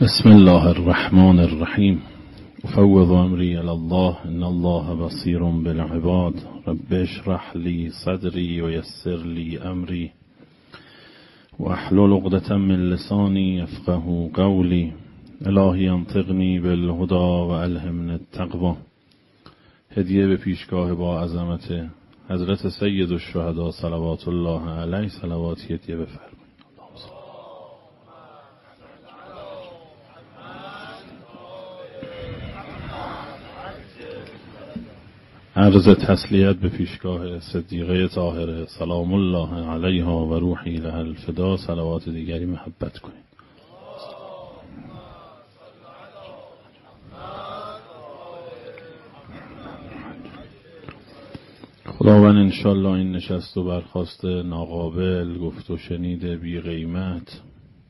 بسم الله الرحمن الرحیم. افوض امری الی الله ان الله بصیر بالعباد. رب اشرح لی صدری و یسر لی امری و احلل عقدة من لسانی یفقهوا قولی. الهی انطقنی بالهدی و الهمنی التقوی. هدیه به پیشگاه با عظمت حضرت سید الشهدا صلوات الله علیه صلواتی هدیه بفرمایید. عرض تسلیت به پیشگاه صدیقه طاهره سلام الله علیها و روحی لها الفدا. صلوات دیگری محبت کنید. خداوند انشالله این نشست و برخاست ناقابل، گفت و شنید بی قیمت،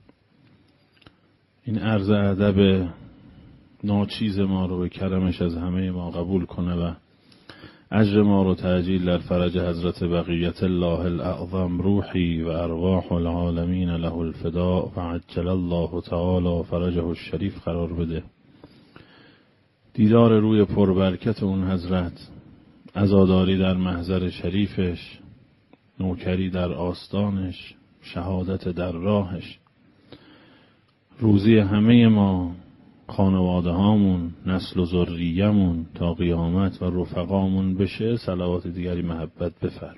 این عرض ادب ناچیز ما رو به کرمش از همه ما قبول کنه و اجر ما رو تعجیل در فرج حضرت بقیت الله الاعظم روحی و ارواح العالمین له الفدا و عجل الله تعالی فرجه الشریف قرار بده. دیدار روی پربرکت اون حضرت، عزاداری در محضر شریفش، نوکری در آستانش، شهادت در راهش، روزی همه ما، خانواده هامون، نسل و ذریه‌مون تا قیامت و رفقامون بشه. صلوات دیگری محبت بفرم.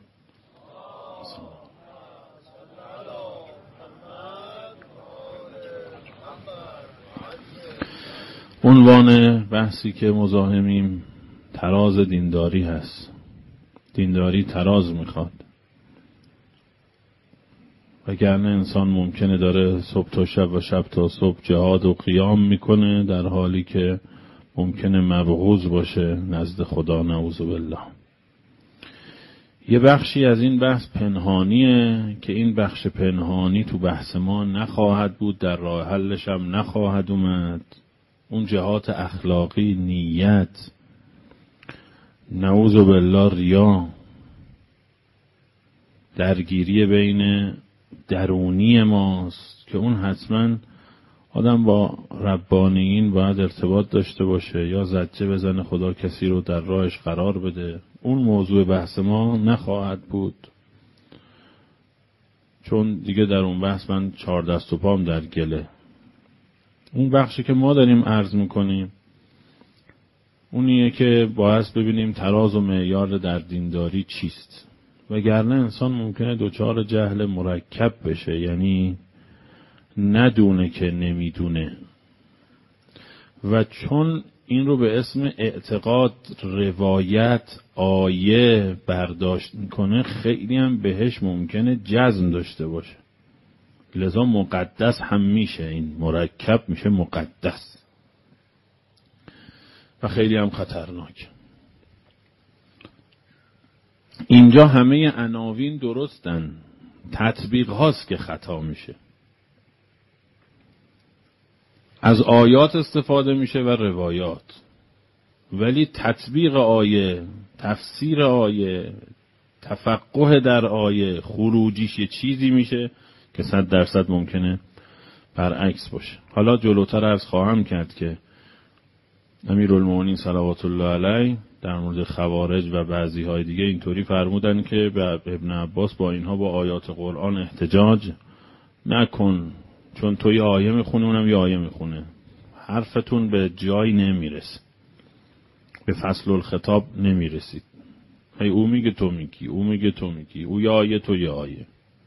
عنوان بحثی که مزاحمیم تراز دینداری هست. دینداری تراز میخواد، وگرنه انسان ممکنه داره صبح تا شب و شب تا صبح جهاد و قیام میکنه در حالی که ممکنه مبغوض باشه نزد خدا، نعوذ بالله. یه بخشی از این بحث پنهانیه که این بخش پنهانی تو بحث ما نخواهد بود، در راه حلش هم نخواهد اومد. اون جهات اخلاقی، نیت، نعوذ بالله ریا، درگیری بین درونی ماست که اون حتما آدم با ربانیین باید ارتباط داشته باشه یا زجه بزنه خدا کسی رو در راهش قرار بده. اون موضوع بحث ما نخواهد بود، چون دیگه در اون بحث من 4 دست و پام در گله. اون بخشی که ما داریم عرض میکنیم اونیه که باید ببینیم تراز و معیار در دینداری چیست، وگرنه انسان ممکنه دچار جهل مرکب بشه، یعنی ندونه که نمیدونه. و چون این رو به اسم اعتقاد، روایت، آیه برداشت میکنه، خیلی هم بهش ممکنه جزم داشته باشه. لذا مقدس هم میشه، این مرکب میشه مقدس و خیلی هم خطرناک. اینجا همه عناوین درستن، تطبیق هاست که خطا میشه. از آیات استفاده میشه و روایات، ولی تطبیق آیه، تفسیر آیه، تفقه در آیه، خروجیش یه چیزی میشه که 100% ممکنه برعکس باشه. حالا جلوتر عرض خواهم کرد که امیرالمومنین صلوات الله علیه در مورد خوارج و بعضی های دیگه اینطوری فرمودن که به ابن عباس با اینها با آیات قرآن احتجاج نکن، چون تو یه آیه میخونه اونم یه آیه میخونه، حرفتون به جایی نمیرسه، به فصل الخطاب نمیرسید. هی او میگه تو میگی، او میگه تو میگی، او یه آیه تو یه آیه.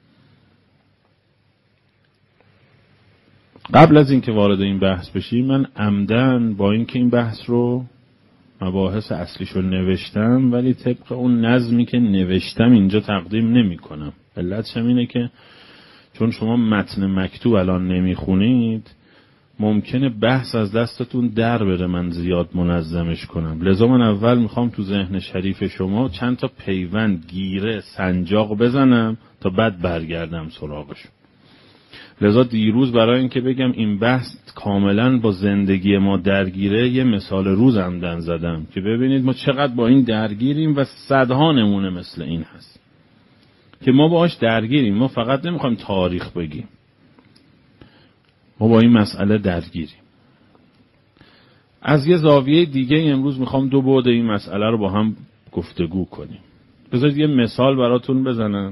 قبل از اینکه وارد این بحث بشیم، من عمدن با اینکه این بحث رو مباحث اصلیشو نوشتم ولی طبق اون نظمی که نوشتم اینجا تقدیم نمی کنم. علتش هم اینه که چون شما متن مکتوب الان نمیخونید ممکنه بحث از دستتون در بره من زیاد منظمش کنم. لذا من اول میخوام تو ذهن شریف شما چند تا پیوند، گیره، سنجاق بزنم تا بعد برگردم سراغشون. لذا دیروز برای اینکه بگم این بحث کاملا با زندگی ما درگیره، یه مثال روز عمدن زدم که ببینید ما چقدر با این درگیریم و صدها نمونه مثل این هست که ما باهاش درگیریم. ما فقط نمیخوایم تاریخ بگیم، ما با این مسئله درگیریم. از یه زاویه دیگه امروز میخوام دو بعد این مسئله رو با هم گفتگو کنیم. بذارید یه مثال براتون بزنم.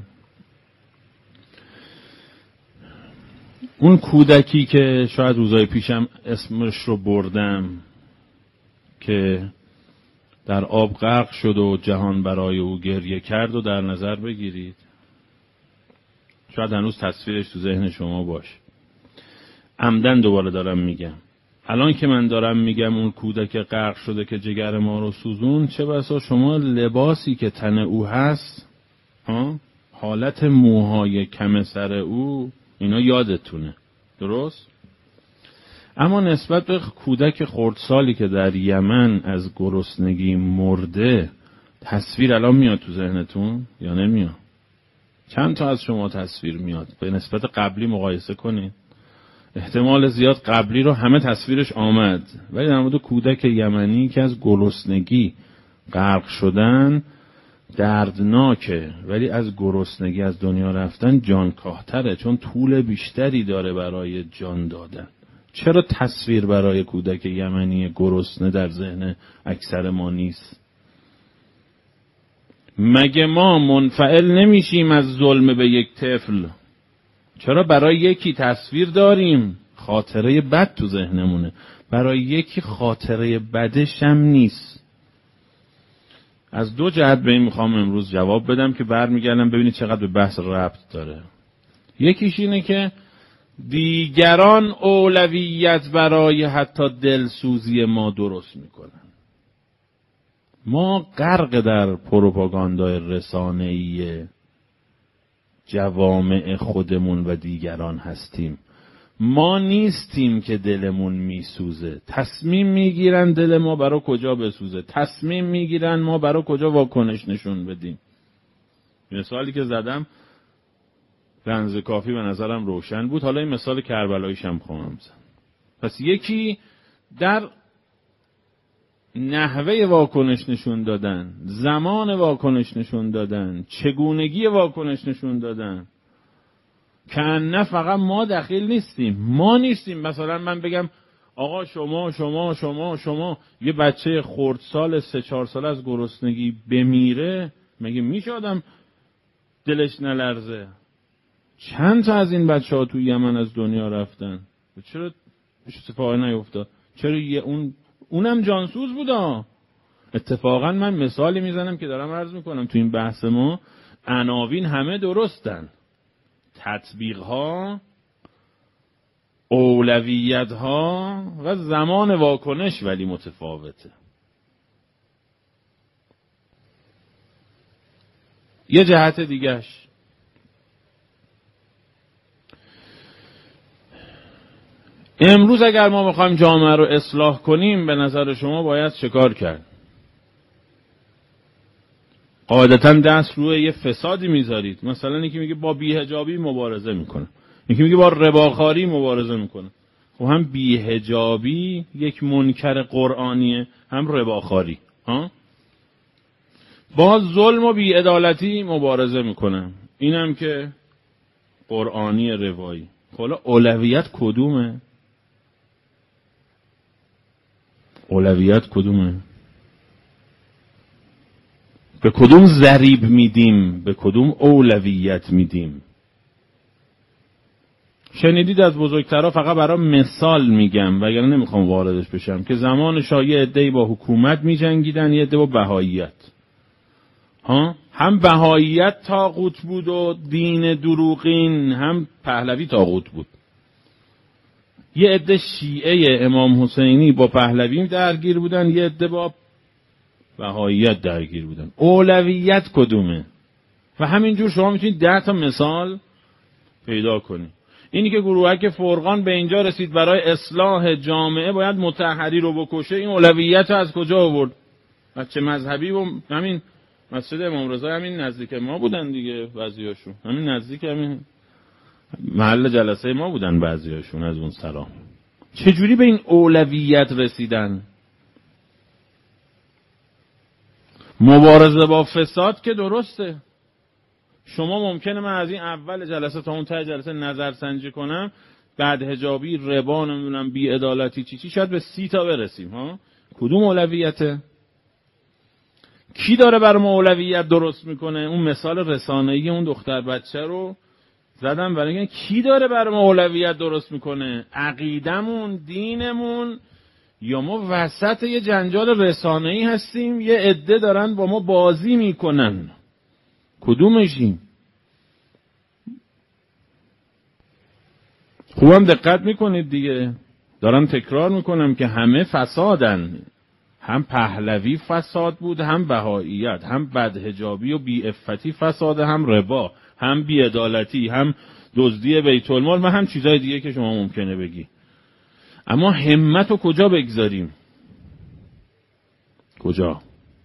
اون کودکی که شاید روزای پیشم اسمش رو بردم که در آب غرق شد و جهان برای او گریه کرد و در نظر بگیرید. شاید هنوز تصویرش تو ذهن شما باشه. عمدن دوباره دارم میگم. الان که من دارم میگم اون کودک غرق شده که جگر ما رو سوزون، چه بسا شما لباسی که تن او هست، حالت موهای کم سر او، اینا یادتونه، درست؟ اما نسبت به کودک خردسالی که در یمن از گرسنگی مرده، تصویر الان میاد تو ذهنتون یا نمیاد؟ چند تا از شما تصویر میاد؟ به نسبت قبلی مقایسه کنید. احتمال زیاد قبلی رو همه تصویرش آمد، ولی در مورد کودک یمنی که از گرسنگی غرق شدن دردناکه، ولی از گرسنگی از دنیا رفتن جانکاه‌تره، چون طول بیشتری داره برای جان دادن. چرا تصویر برای کودک یمنی گرسنه در ذهن اکثر ما نیست؟ مگه ما منفعل نمیشیم از ظلم به یک طفل؟ چرا برای یکی تصویر داریم؟ خاطره بد تو ذهنمونه، برای یکی خاطره بدش هم نیست. از دو جهت به این میخوام امروز جواب بدم که برمیگردم ببینید چقدر به بحث ربط داره. یکیش اینه که دیگران اولویت برای حتی دلسوزی ما درست میکنن. ما غرق در پروپاگاندای رسانه‌ای جوامع خودمون و دیگران هستیم. ما نیستیم که دلمون میسوزه. تصمیم میگیرن دل ما برای کجا بسوزه، تصمیم میگیرن ما برای کجا واکنش نشون بدیم. مثالی که زدم رمز کافی به نظرم روشن بود. حالا این مثال کربلاییش هم خواهم زد. پس یکی در نحوه واکنش نشون دادن، زمان واکنش نشون دادن، چگونگی واکنش نشون دادن، که نه فقط ما دخیل نیستیم. ما نیستیم مثلا من بگم آقا شما یه بچه خردسال 3-4 ساله از گرسنگی بمیره، مگه میشه آدم دلش نلرزه؟ چند تا از این بچه ها تو یمن از دنیا رفتن، چرا اتفاقی نیفتاد؟ چرا اونم جانسوز بودا؟ اتفاقا من مثالی میزنم که دارم عرض میکنم تو این بحث ما عناوین همه درستن، تطبیق ها، اولویت ها و زمان واکنش ولی متفاوته. یه جهت دیگهش امروز اگر ما بخوایم جامعه رو اصلاح کنیم، به نظر شما باید چه کار کرد؟ قاعدتاً دست روی یه فسادی میذارید. مثلا یکی میگه با بی‌حجابی مبارزه میکنه، یکی میگه با رباخواری مبارزه میکنه. خب هم بی‌حجابی یک منکر قرآنیه، هم رباخواری. با ظلم و بی‌عدالتی مبارزه میکنه، اینم که قرآنی روایی. حالا اولویت کدومه؟ اولویت کدومه؟ به کدوم ضریب میدیم؟ به کدوم اولویت میدیم؟ شنیدید از بزرگترها، فقط برای مثال میگم وگرنه نمیخوام واردش بشم، که زمان شاه یه عده‌ای با حکومت میجنگیدن، یه عده با بهاییت. هم بهاییت طاغوت بود و دین دروغین، هم پهلوی طاغوت بود. یه عده شیعه امام حسینی با پهلوی درگیر بودن، یه عده با بهاییت درگیر بودن. اولویت کدومه؟ و همینجور شما میتونید 10 تا مثال پیدا کنید. اینی که گروهک فرقان به اینجا رسید برای اصلاح جامعه باید مطهری رو بکشه، این اولویت از کجا آورد؟ بچه مذهبی و همین مسجد امام رضا همین نزدیک ما بودن دیگه، بعضیاشون همین نزدیک همین محل جلسه ما بودن، بعضیاشون از اون سلام. چجوری به این اولویت رسیدن؟ مبارزه با فساد که درسته. شما ممکنه من از این اول جلسه تا اون ته جلسه نظرسنجی کنم، بدحجابی، ربا، نمیدونم بی‌عدالتی چی شاید به 30 تا برسیم ها. کدوم اولویته؟ کی داره برای ما اولویت درست میکنه؟ اون مثال رسانه‌ای اون دختر بچه رو زدم برای اینکه کی داره برای ما اولویت درست میکنه؟ عقیدمون، دینمون، یا ما وسط یه جنجال رسانه‌ای هستیم یه عده دارن با ما بازی میکنن؟ کدومشیم؟ خوبم دقت میکنید دیگه، دارم تکرار میکنم که همه فسادن. هم پهلوی فساد بود، هم بهاییت، هم بدحجابی و بی‌عفتی فساد، هم ربا، هم بی‌عدالتی، هم دزدی بیت المال و هم چیزای دیگه که شما ممکنه بگی. اما همت رو کجا بگذاریم؟ کجا؟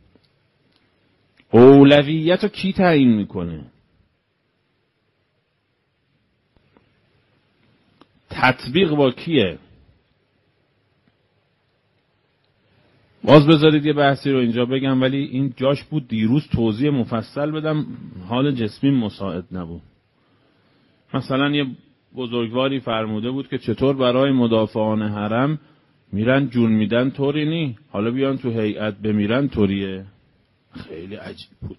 اولویت رو کی تعیین میکنه؟ تطبیق با کیه؟ باز بذارید یه بحثی رو اینجا بگم، ولی این جاش بود دیروز توضیح مفصل بدم، حال جسمی مساعد نبود. مثلا یه بزرگواری فرموده بود که چطور برای مدافعان حرم میرن جون میدن طوری نی، حالا بیان تو هیئت بمیرن طوریه. خیلی عجیب بود.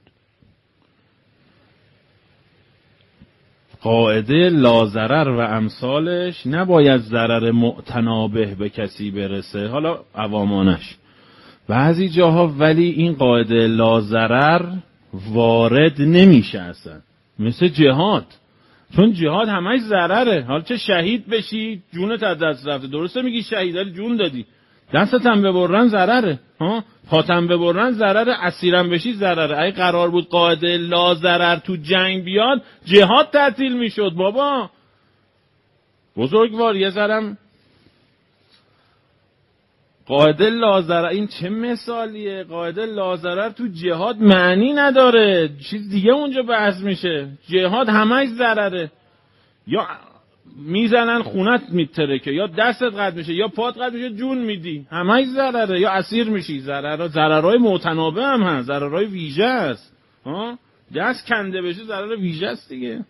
قاعده لازرر و امثالش نباید ضرر معتنابه به کسی برسه، حالا عوامانش بعضی جاها، ولی این قاعده لازرر وارد نمیشه اصلا، مثل جهاد. چون جهاد همش ضرره، حالا چه شهید بشی جونت از دست رفته، درسته میگی شهید ولی جون دادی، دستت هم ببرن ضرره، پاتم ببرن ضرره، اسیرم بشی ضرره. اگه قرار بود قاعده لازرر تو جنگ بیاد جهاد تعطیل میشد بابا. بزرگوار یه ذرم قاعده لازرر، این چه مثالیه؟ قاعده لازرر تو جهاد معنی نداره، چیز دیگه اونجا بحث میشه. جهاد همش ضرره، یا میزنن خونت میترکه، یا دستت قطع میشه، یا پات قطع میشه جون میدی، همش ضرره، یا اسیر میشی. ضررهای متنابه هم هست، ضررهای ویژه است. دست کنده بشه ضرر ویژه است دیگه.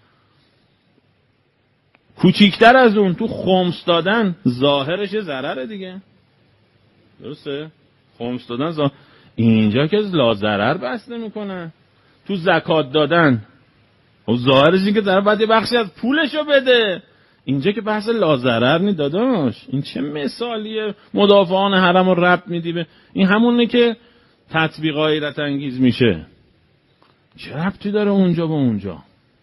کوچیکتر از اون تو خمس دادن ظاهرش ضرره دیگه، درسته؟ خمس دادن اینجا که لازرر بحث نمیکنه. تو زکات دادن و ظاهرش این که طرف باید یه بخشی از پولشو بده، اینجا که بحث لازرر نی داداش. این چه مثالیه؟ مدافعان حرم رو ربط میدی به این، همونه که تطبیق غیرت انگیز میشه. چه ربطی داره اونجا با اونجا؟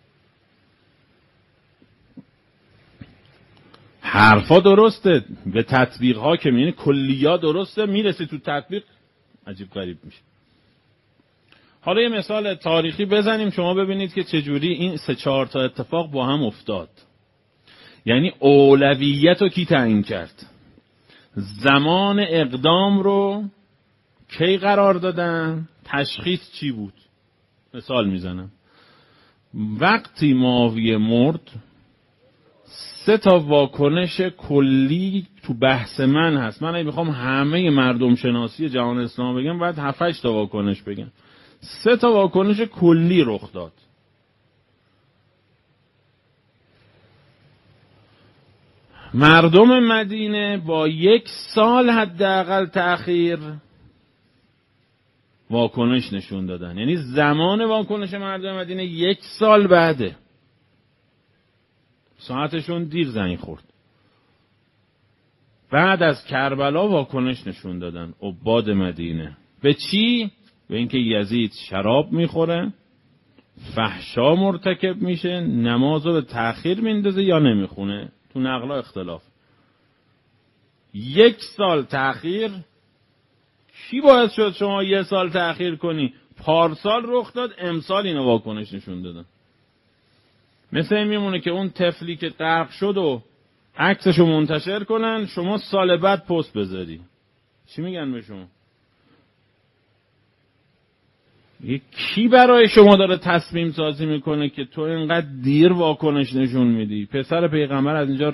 حرفا درسته، به تطبیق ها که میینه کلیات درسته، میرسی تو تطبیق عجیب غریب میشه. حالا یه مثال تاریخی بزنیم شما ببینید که چجوری این 3-4 تا اتفاق با هم افتاد. یعنی اولویت رو کی تعیین کرد؟ زمان اقدام رو کی قرار دادن؟ تشخیص چی بود؟ مثال میزنم. وقتی معاویه مرد 3 تا واکنش کلی تو بحث من هست. من اگه میخوام همه مردم شناسی جهان اسلام بگم باید 7-8 تا واکنش بگم. 3 تا واکنش کلی رخ داد. مردم مدینه با 1 سال حداقل تأخیر واکنش نشون دادن. یعنی زمان واکنش مردم مدینه 1 سال بعده. ساعتشون دیر زنگ خورد. بعد از کربلا واکنش نشون دادن عباد مدینه. به چی؟ به اینکه یزید شراب میخوره، فحشا مرتکب میشه، نمازو به تأخیر میندازه یا نمیخونه. تو نقلا اختلاف. 1 سال تأخیر. کی باعث شد شما 1 سال تأخیر کنی؟ پارسال رخ داد، امسال اینو واکنش نشون دادن. مثل این میمونه که اون طفلی که غرق شد و عکسشو منتشر کنن، شما سال بعد پست بذاری. چی میگن به شما؟ کی برای شما داره تصمیم سازی میکنه که تو اینقدر دیر واکنش نشون میدی؟ پسر پیغمبر از اینجا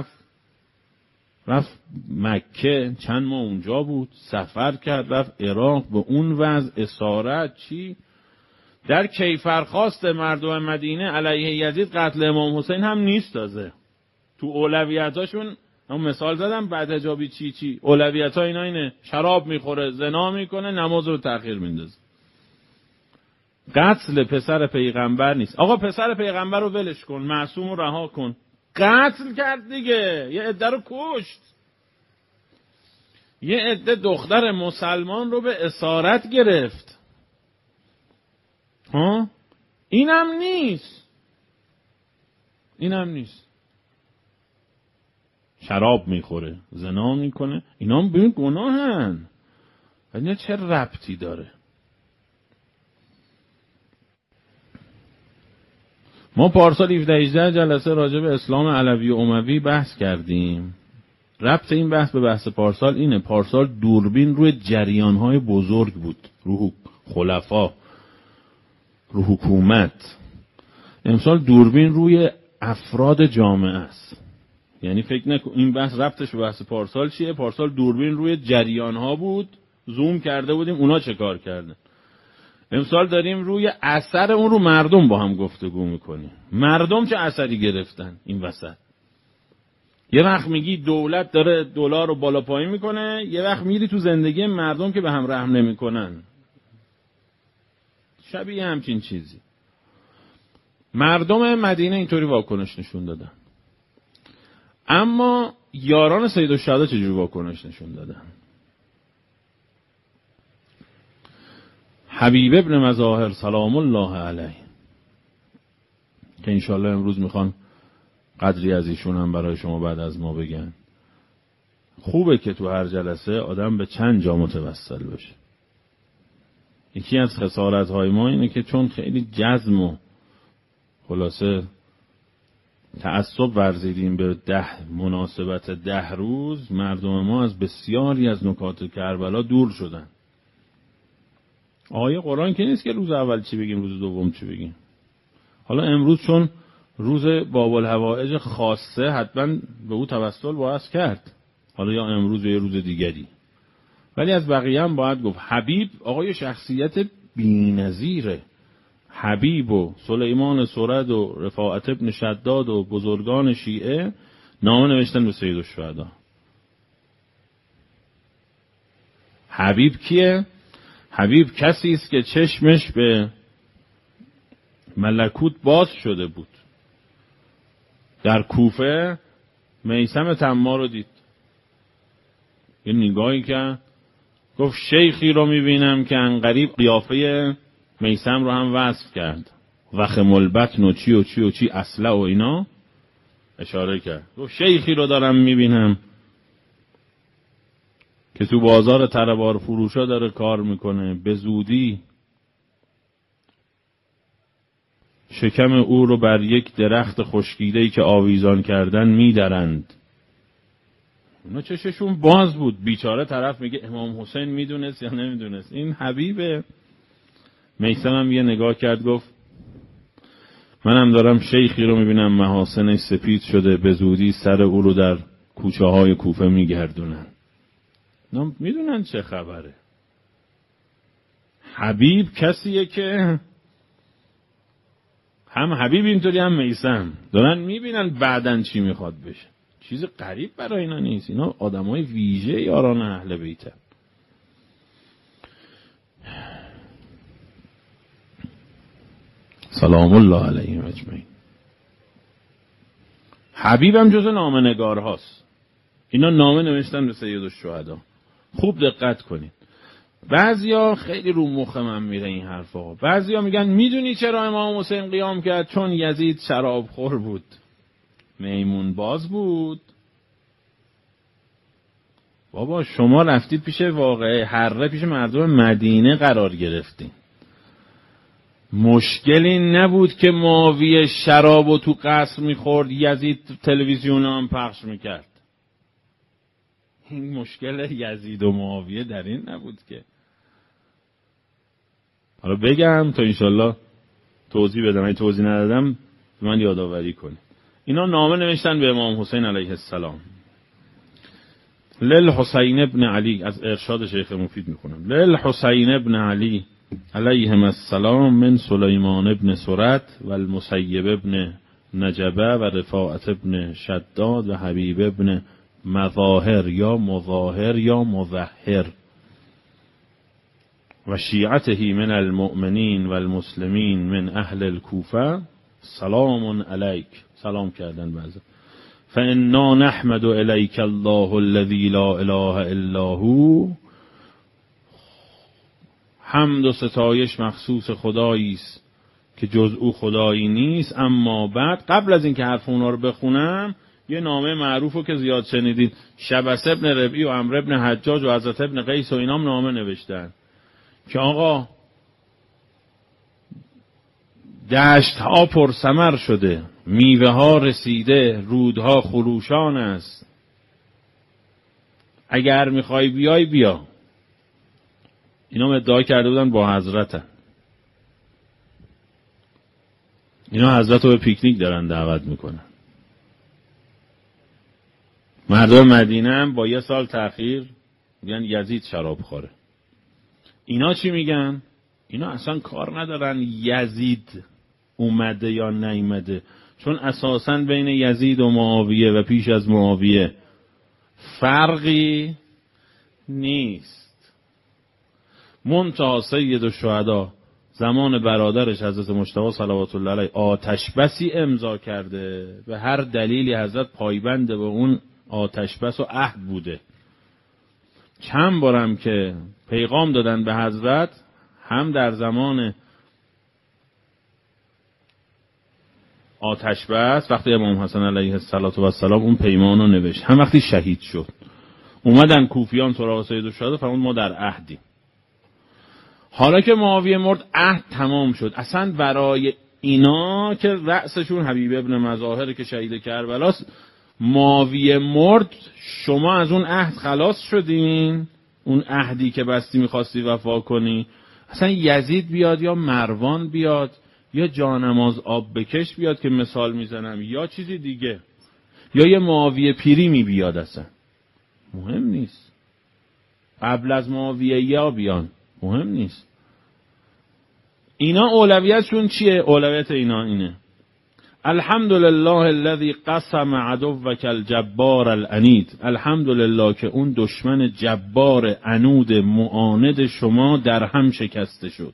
رفت مکه، چند ماه اونجا بود، سفر کرد، رفت عراق، به اون وضع اسارت چی؟ در کیفرخواست مردم مدینه علیه یزید قتل امام حسین هم نیست تازه. تو اولویتاشون هم مثال زدم، بعد حجابی چی اولویت‌ها اینا اینه: شراب میخوره، زنا میکنه، نماز رو تأخیر میندازه. قتل پسر پیغمبر نیست. آقا پسر پیغمبر رو ولش کن، معصوم رو رها کن. قتل کرد دیگه، یه عده رو کشت، یه عده دختر مسلمان رو به اسارت گرفت. ها اینم نیست. شراب میخوره، زنا میکنه، اینا هم ببین گناهن. ولی چه ربطی داره؟ ما پارسال 17-18 جلسه راجع به اسلام علوی و اموی بحث کردیم. ربط این بحث به بحث پارسال اینه: پارسال دوربین روی جریانهای بزرگ بود، رو خلفا، رو حکومت. امسال دوربین روی افراد جامعه است. یعنی فکر نکن این بحث ربطش به بحث پارسال چیه. پارسال دوربین روی جریانها بود، زوم کرده بودیم اونا چه کار کردن. امسال داریم روی اثر اون رو مردم با هم گفتگو میکنیم. مردم چه اثری گرفتن این وسط؟ یه وقت میگی دولت داره دلار رو بالا پایین میکنه، یه وقت میری تو زندگی مردم که به هم رحم نمیکنن. شبیه همچین چیزی. مردم مدینه اینطوری واکنش نشون دادن، اما یاران سیدالشهدا چجوری واکنش نشون دادن؟ حبیب ابن مظاهر سلام الله علیه که انشالله امروز میخوان قدری از ایشون هم برای شما بعد از ما بگن. خوبه که تو هر جلسه آدم به چند جا متوسل بشه. یکی از خسارت‌های ما اینه که چون خیلی جزم و خلاصه تعصب ورزیدیم به مناسبت 10 روز، مردم ما از بسیاری از نکات کربلا دور شدن. آیه قرآن که نیست که روز اول چی بگیم روز دوم چی بگیم. حالا امروز چون روز باب الحوائج خاصه حتما به او توسل باید کرد، حالا یا امروز یا روز دیگری، ولی از بقیه هم باید گفت. حبیب آقای شخصیت بی‌نظیره. حبیب و سلیمان سرد و رفاعت ابن شداد و بزرگان شیعه نامه نوشتن به سیدالشهدا. حبیب کیه؟ حبیب کسی است که چشمش به ملکوت باز شده بود. در کوفه میثم تمار رو دید، یه نگاهی که گفت شیخی رو میبینم که انقریب قیافه میثم رو هم وصف کرد، وخم البطن و چی و چی و چی اصله و اینا اشاره کرد. گفت شیخی رو دارم میبینم که تو بازار تربار فروشا داره کار میکنه، به زودی شکم او رو بر یک درخت خشکیده‌ای که آویزان کردن میدرند. اونا چششون باز بود. بیچاره طرف میگه امام حسین میدونست یا نمیدونست؟ این حبیبه. میثم هم یه نگاه کرد گفت منم دارم شیخی رو میبینم محاسنش سپید شده، به زودی سر او رو در کوچه های کوفه میگردونن. اونا میدونن چه خبره. حبیب کسیه که هم حبیب اینطوری هم میثم دارن میبینن بعدن چی میخواد بشه. چیز غریب برای اینا نیست. اینا آدمای ویژه یاران اهل بیت. سلام الله علیهم اجمعین. حبیب هم جز نامه‌نگار هاست. اینا نامه نوشتن به سیدالشهدا. خوب دقت کنید. بعضیا خیلی رو مخ من میره این حرفا. بعضیا میگن میدونی چرا امام حسین قیام کرد؟ چون یزید شراب خور بود، میمون باز بود. بابا شما رفتید پیش واقعه حره، پیش مردم مدینه قرار گرفتین. مشکلی نبود که معاویه شرابو تو قصر میخورد، یزید تلویزیون هم پخش میکرد. این مشکل یزید و معاویه در این نبود که. حالا بگم تا انشالله توضیح بدم، اگه توضیح ندادم من یادآوری کنید. اینا نامه نوشتن به امام حسین علیه السلام. للحسین ابن علی، از ارشاد شیخ مفید میخونم. للحسین ابن علی علیهم السلام من سلیمان ابن سرد و المسیب ابن نجبه و رفاعت ابن شداد و حبیب ابن مظاهر یا مظاهر یا مظهر و شیعته من المؤمنین و المسلمین من اهل الکوفه سلام علیک، سلام کردن بعضی، فانا نحمد الیک الله الذی لا اله الا هو، حمد و ستایش مخصوص خدایی است که جز او خدایی نیست. اما بعد قبل از اینکه حرف اونا رو بخونم یه نامه معروفو که زیاد شنیدید، شبس ابن ربعی و عمرو ابن حجاج و حضرت ابن قیس و اینام نامه نوشتن که آقا دشت ها پرثمر شده، میوه ها رسیده، رودها خروشان است، اگر میخوای بیای بیا. اینا ادعا کرده بودن با حضرتن، اینا حضرت رو به پیکنیک دارن دعوت میکنن. مردم مدینه هم با 1 سال تأخیر میگن یزید شراب خوره. اینا چی میگن؟ اینا اصلا کار ندارن یزید اومده یا نیومده، چون اساساً بین یزید و معاویه و پیش از معاویه فرقی نیست. منتها سید الشهدا زمان برادرش حضرت مجتبی صلوات الله علیه آتش بسی امضا کرده، به هر دلیلی حضرت پایبند به اون آتش بس و عهد بوده. چند بارم که پیغام دادن به حضرت، هم در زمان آتش بس وقتی امام حسن علیه السلام اون پیمان رو نوشت، هم وقتی شهید شد اومدن کوفیان سراغ سید الشهدا فرمود ما در عهدیم. حالا که معاویه مرد عهد تمام شد. اصلا برای اینا که رأسشون حبیب ابن مظاهر که شهید کربلاست، معاویه مرد شما از اون عهد خلاص شدین، اون عهدی که بستی میخواستی وفا کنی. اصلا یزید بیاد یا مروان بیاد یا جانماز آب بکش بیاد که مثال میزنم، یا چیزی دیگه، یا یه معاویه پیری بیاد، اصلا مهم نیست. قبل از معاویه یا بیان مهم نیست. اینا اولویتشون چیه؟ اولویت اینا اینه: الحمدلله الذی قسم عدوک الجبار العنید. الحمدلله که اون دشمن جبار عنود معاند شما در هم شکسته شد.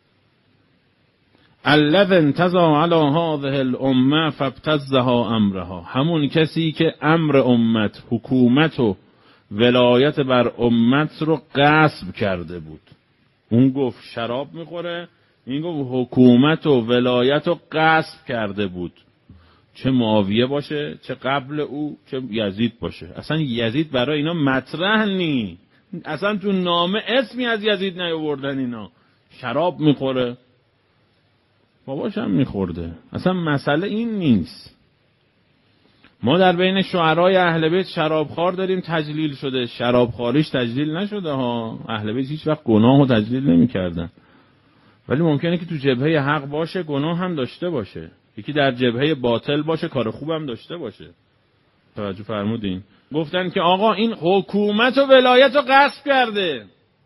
الذی انتزع علی هذه الامه فابتزها امرها. همون کسی که امر امت، حکومت و ولایت بر امت رو غصب کرده بود. اون گفت شراب میخوره، این گفت حکومت و ولایت رو غصب کرده بود. چه معاویه باشه، چه قبل او، چه یزید باشه. اصلا یزید برای اینا مطرح نی. اصلا تو نامه اسمی از یزید نیاوردن. اینا شراب میخوره، باباش هم میخورده، اصلا مسئله این نیست. ما در بین شعرای اهل بیت شرابخوار داریم تجلیل شده، شرابخواریش تجلیل نشده ها. اهل بیت هیچ وقت گناه رو تجلیل نمی‌کردن، ولی ممکنه که تو جبهه حق باشه گناه هم داشته باشه، یکی در جبهه باطل باشه کار خوب هم داشته باشه. توجه فرمودین؟ گفتن که آقا این حکومت و ولایت رو غصب کرده.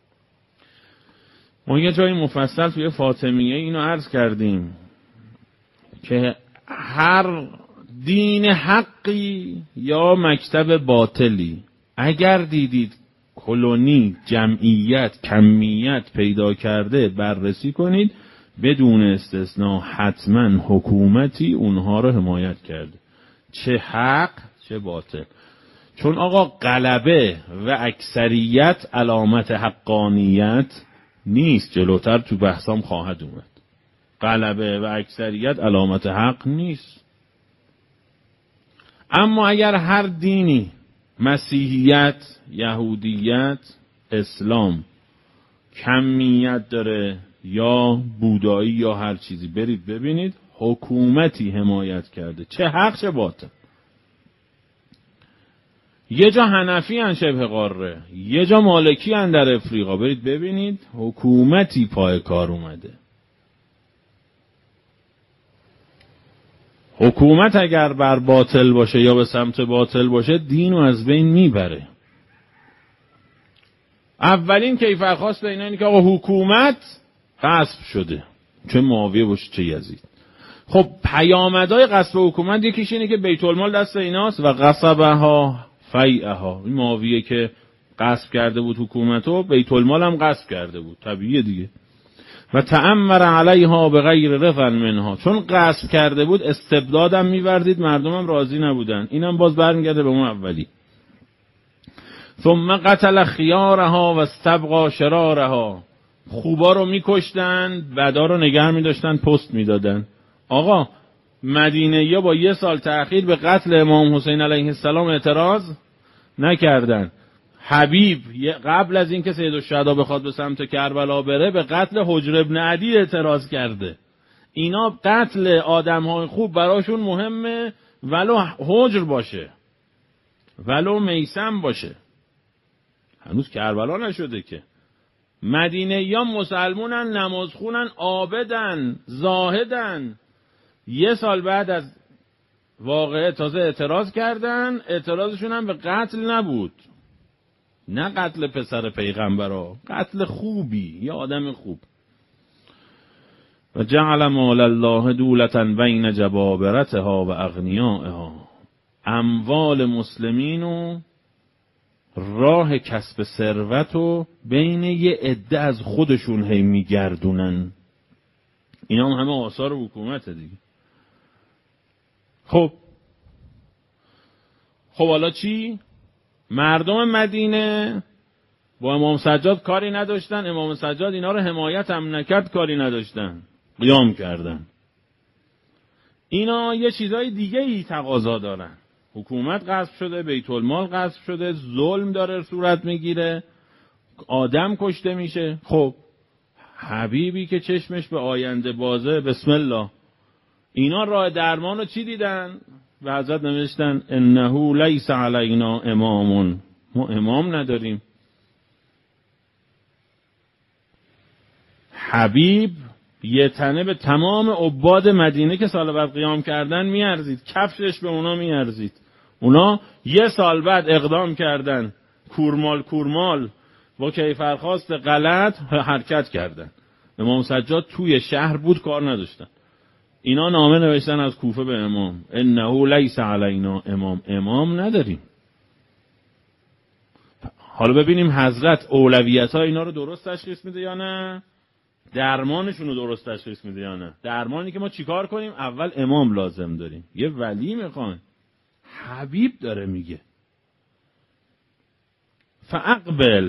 ما یه جایی مفصل توی فاطمیه اینو عرض کردیم که هر دین حقی یا مکتب باطلی اگر دیدید کلونی، جمعیت، کمیت پیدا کرده بررسی کنید، بدون استثناء حتما حکومتی اونها رو حمایت کرده، چه حق چه باطل. چون آقا غلبه و اکثریت علامت حقانیت نیست. جلوتر تو بحثام خواهد اومد. غلبه و اکثریت علامت حق نیست. اما اگر هر دینی، مسیحیت، یهودیت، اسلام، کمیت داره یا بودایی یا هر چیزی، برید ببینید حکومتی حمایت کرده، چه حق چه باطل. یه جا حنفی ان شبه قاره، یه جا مالکی ان در افریقا، برید ببینید حکومتی پای کار اومده. حکومت اگر بر باطل باشه یا به سمت باطل باشه دینو از بین میبره. اولین کیفرخواست به اینه که آقا حکومت غصب شده، چه معاویه باشه چه یزید. خب پیامدهای غصب حکومت یکیش اینه که بیت المال دست ایناست و غصبها فیعها. این معاویه که غصب کرده بود حکومتو، بیت المال هم غصب کرده بود، طبیعیه دیگه. و تأمر علیها بغیر رفع منها، چون غصب کرده بود استبدادم می‌وردید، مردمم راضی نبودن. اینم باز برمیگرده به اون اولی. ثم قتل خیارها و استبقى شرارها، خوبا رو میکشتن، بدا رو نگه می‌داشتن، پست میدادن. آقا مدینه‌یا با 1 سال تأخیر به قتل امام حسین علیه السلام اعتراض نکردن. حبیب قبل از اینکه سیدالشهدا بخواد به سمت کربلا بره به قتل حجر ابن عدی اعتراض کرده. اینا قتل آدم‌های خوب براشون مهمه، ولو حجر باشه، ولو میسم باشه. هنوز کربلا نشده که. مدینه یا مسلمونن، نمازخونن، عابدن، زاهدن. 1 سال بعد از واقعه تازه اعتراض کردن. اعتراضشون هم به قتل نبود، نه قتل پسر پیغمبرا، قتل خوبی، یا آدم خوب. و جعل مال الله دولة بین جبابرتها و اغنیائها، اموال مسلمین و راه کسب ثروت و بین یه عده از خودشون هی میگردونن. اینا هم همه آثار حکومت دیگه. خب حالا چی؟ مردم مدینه با امام سجاد کاری نداشتن، امام سجاد اینا رو حمایت هم نکرد، کاری نداشتن، قیام کردن. اینا یه چیزای دیگه ای تقاضا دارن. حکومت غصب شده، بیت المال غصب شده، ظلم داره صورت میگیره، آدم کشته میشه. خب حبیبی که چشمش به آینده بازه، بسم الله. اینا راه درمان رو چی دیدن؟ و حضرت نوشتن انه لیس علینا امام، ما امام نداریم. حبیب یه تنه به تمام عباد مدینه که سال بعد قیام کردن میارزید، کفشش به اونا میارزید. اونا 1 سال بعد اقدام کردن، کورمال با کیفرخواست غلط حرکت کردن. امام سجاد توی شهر بود، کار نداشتن. اینا نامه نوشتن از کوفه به امام انه لیس علینا امام، امام نداریم. حالا ببینیم حضرت اولویت ها اینا رو درست تشخیص میده یا نه، درمانشون رو درست تشخیص میده یا نه. درمانی که ما چیکار کنیم؟ اول امام لازم داریم، یه ولی میخوایم. حبیب داره میگه فاقبل،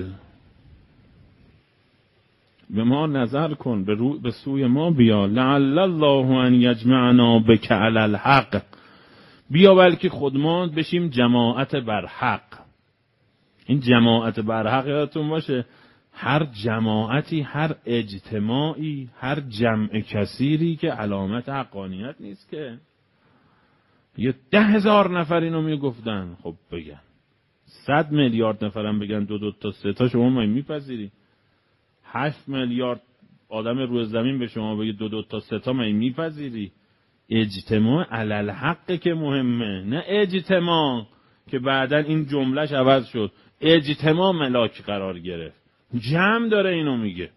به ما نظر کن، به سوی ما بیا، لعل الله ان یجمعنا بک علی الحق، بیا بلکه خود ما بشیم جماعت بر حق. این جماعت بر حق یادتون باشه، هر جماعتی، هر اجتماعی، هر جمع کثیری که علامت حقانیت نیست که. یه 10,000 نفر اینو میگفتن، خب بگن 100 میلیارد نفرم بگن 2 تا 3 تا، شما میپذیری؟ 8 میلیارد آدم روی زمین به شما بگه 2 تا 3 تا میپذیری؟ اجتماع علل حقه که مهمه، نه اجتماع که بعدن این جملهش عوض شد، اجتماع ملاک قرار گرفت. جمع داره اینو میگه.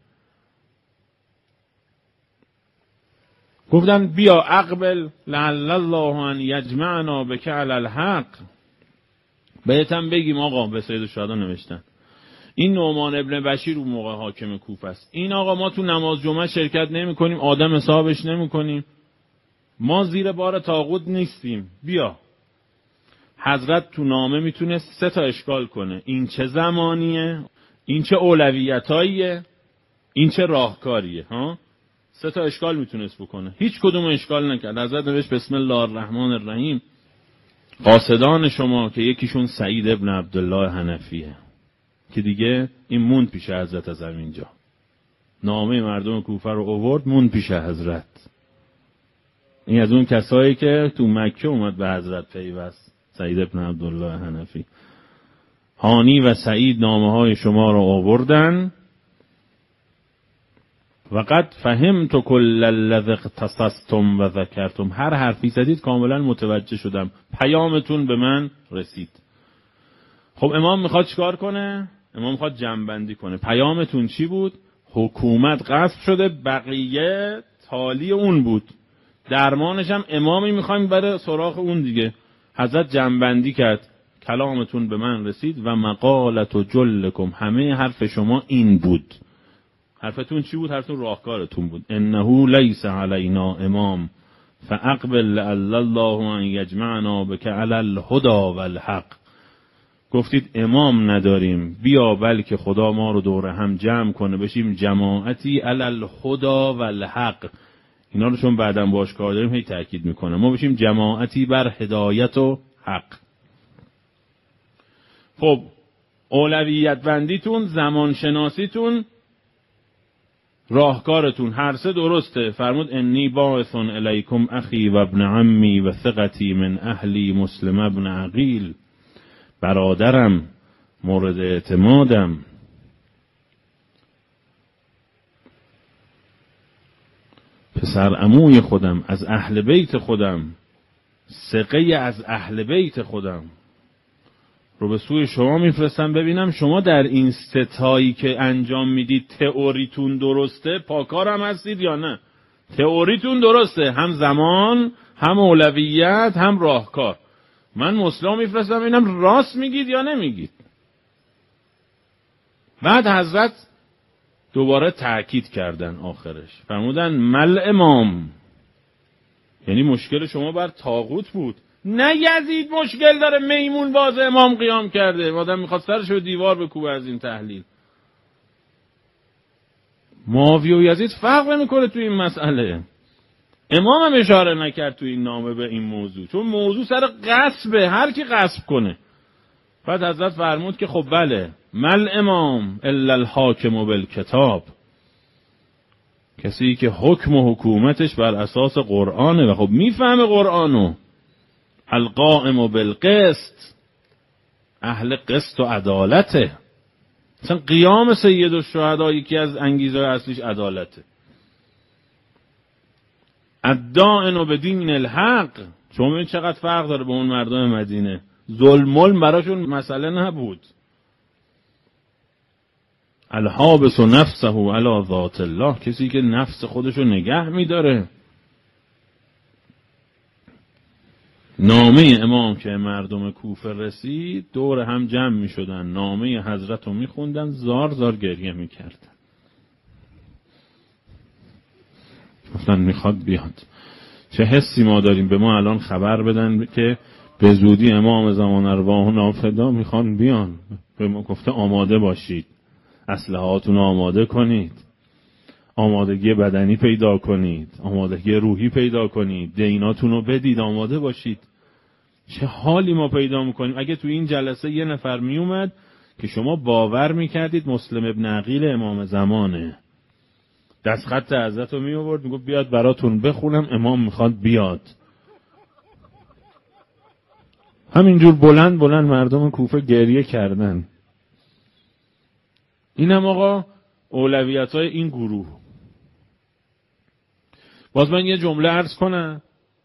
گفتن بیا اقبل لعل الله ان یجمعنا بک علی الحق. بهتم بگیم آقا، به سیدالشهدا نوشتن، این نعمان ابن بشیر اون موقع حاکم کوفه است، این آقا ما تو نماز جمعه شرکت نمی کنیم، آدم حسابش نمی کنیم، ما زیر بار طاغوت نیستیم، بیا. حضرت تو نامه میتونه 3 تا اشکال کنه، این چه زمانیه، این چه اولویتاییه، این چه راهکاریه. 3 تا اشکال میتونست بکنه، هیچ کدوم اشکال نکرد. حضرت نوشت بسم الله الرحمن الرحیم، قاصدان شما که یکیشون سعید ابن عبدالله حنفیه که دیگه این موند پیش حضرت از همینجا، نامه مردم کوفه رو آورد موند پیش حضرت. این از اون کسایی که تو مکه اومد به حضرت پیوست، سعید ابن عبدالله حنفی. هانی و سعید نامه های شما رو آوردن و قد فهمت کل الذی اختصصتم و ذکرتم، هر حرفی زدید کاملا متوجه شدم، پیامتون به من رسید. خب امام میخواد چیکار کنه؟ امام میخواد جمع‌بندی کنه. پیامتون چی بود؟ حکومت غصب شده، بقیه تالی اون بود، درمانش هم امامی میخوایم بره سراغ اون دیگه. حضرت جنبندی کرد کلامتون به من رسید و مقالت و جلکم، همه حرف شما این بود. حرفتون چی بود؟ حرفتون راهکارتون بود. انه لیس علینا امام فاقبل لعل الله ان یجمعنا بک علی الهدی والحق. گفتید امام نداریم، بیا بلکه خدا ما رو دور هم جمع کنه بشیم جماعتی علی الهدی والحق. اینا رو چون بعداً باش کار داریم هی تاکید میکنه، ما بشیم جماعتی بر هدایت و حق. خب اولویت بندیتون، زمان شناسیتون، راهکارتون هر سه درسته. فرمود انی باعث الیکم اخی و ابن عمی و ثقتی من اهلی مسلم ابن عقیل. برادرم، مورد اعتمادم، پسر عموی خودم، از اهل بیت خودم، ثقه از اهل بیت خودم رو به سوی شما میفرستم ببینم شما در این ستایی که انجام میدید تئوریتون درسته، پاکارم هستید یا نه. تئوریتون درسته، هم زمان، هم اولویت، هم راهکار. من مسلم میفرستم ببینم راست میگید یا نمیگید. بعد حضرت دوباره تأکید کردن آخرش، فرمودن مل امام، یعنی مشکل شما بر طاغوت بود، نه یزید مشکل داره میمون باز امام قیام کرده، آدم میخواد سرش رو دیوار بکوبه از این تحلیل. معاویه و یزید فرق نمیکنه توی این مسئله. امام هم اشاره نکرد توی این نامه به این موضوع، چون موضوع سر غصبه، هر کی غصب کنه. بعد حضرت فرمود که خب بله، مل امام الا الحاکم بالکتاب، کسی که حکم و حکومتش بر اساس قرآنه و خب میفهمه قرآنو. القائم بالقسط، اهل قسط و عدالته. مثلا قیام سید الشهدا یکی از انگیزه اصلیش عدالته. الدائن بدین الحق، شما ببین چقدر فرق داره با اون مردم مدینه. ظلم براشون مسئله نبود. الحابس نفسه علی ذات الله، کسی که نفس خودشو نگه میداره. نامه امام که مردم کوفه رسید دور هم جمع می شدن، نامه حضرت رو می خوندن، زار زار گریه می کردن. گفتن میخواد بیاد. چه حسی ما داریم، به ما الان خبر بدن که به زودی امام زمان ارواح نافدا میخوان بیان. به ما گفته آماده باشید، اسلحه‌هاتون آماده کنید، آمادگی بدنی پیدا کنید، آمادگی روحی پیدا کنید، دیناتون رو بدید، آماده باشید. چه حالی ما پیدا میکنیم. اگه تو این جلسه یه نفر میومد که شما باور میکردید مسلم ابن عقیل امام زمانه، دستخط حضرت رو میآورد میگفت بیاد براتون بخونم، امام میخواد بیاد. همینجور بلند بلند مردم کوفه گریه کردن. اینم آقا اولویت‌های این گروه. باز من یه جمله عرض کنم.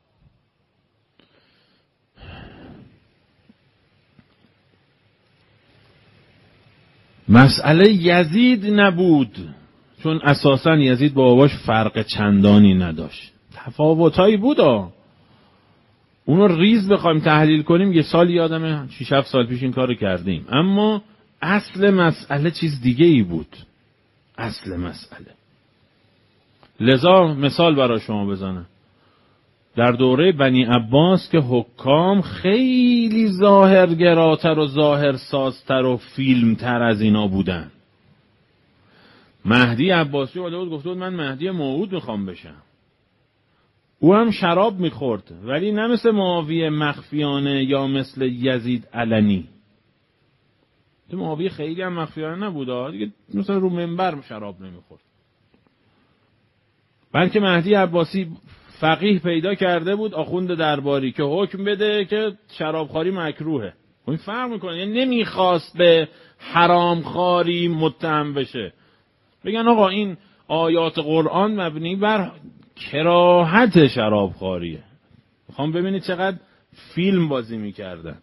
مسئله یزید نبود، چون اساساً یزید با باباش فرق چندانی نداشت. تفاوتایی بود. اونو ریز بخوایم تحلیل کنیم یه سال یادمه 6-7 سال پیش این کارو کردیم، اما اصل مسئله چیز دیگه ای بود. اصل مسئله. لذا مثال برای شما بزنم. در دوره بنی عباس که حکام خیلی ظاهرگراتر و ظاهرسازتر و فیلمتر از اینا بودن. مهدی عباسی اومده بود گفته بود من مهدی موعود میخوام بشم. او هم شراب میخورد، ولی نه مثل معاویه مخفیانه یا مثل یزید علنی. معاویه خیلی هم مخفیانه نبود دیگه، مثلا رو منبر شراب نمیخورد. بلکه مهدی عباسی فقیه پیدا کرده بود، آخوند درباری، که حکم بده که شرابخواری مکروهه. این فرق میکنه، یعنی نمیخواست به حرامخواری متهم بشه. بگن آقا این آیات قرآن مبنی بر کراهت شرابخواریه. میخوام ببینید چقدر فیلم بازی میکردن.